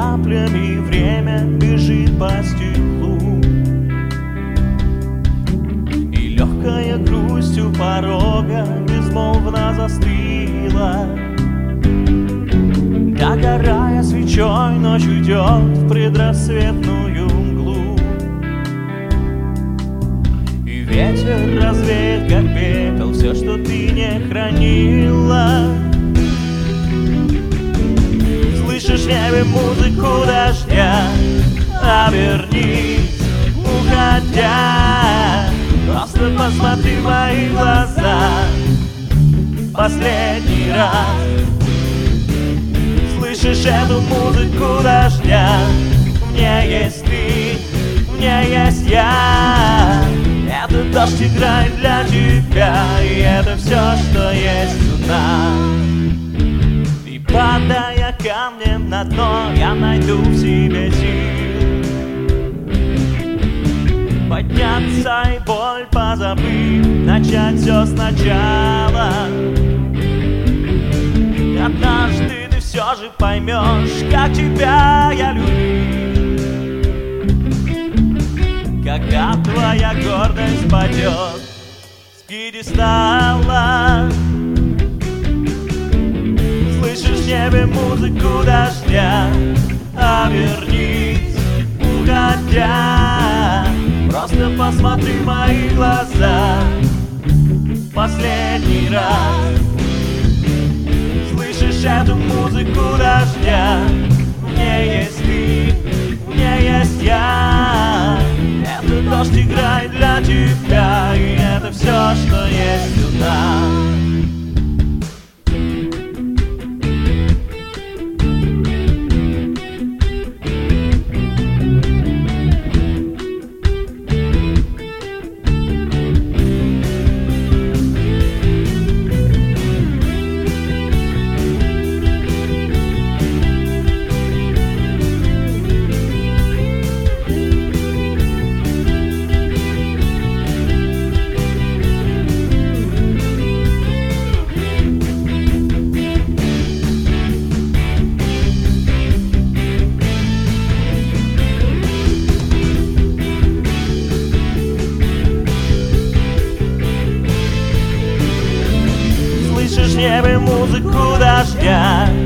каплями время бежит по стеклу, и легкая грусть у порога безмолвно застыла. Догорая свечой, ночь уйдет в предрассветную мглу, и ветер развеет, как пепел, все, что ты не хранила. Слышишь в небе музыку дождя, обернись, уходя. Просто посмотри в мои глаза последний раз. Слышишь эту музыку дождя? В ней есть ты, в ней есть я. Этот дождь играет для тебя, и это все, что есть у нас. И падая камнем на дно, я найду в себе сил подняться и боль позабыть, начать все сначала. Однажды ты все же поймешь, как тебя я любил, когда твоя гордость падет с пьедестала. Слышишь в небе музыку дождя, обернись, уходя. Просто посмотри в мои глаза последний раз. Слышишь эту музыку дождя? В ней есть ты, в ней есть я. Этот дождь играет для тебя, и это все, что есть у нас. Слышишь в небе музыку дождя,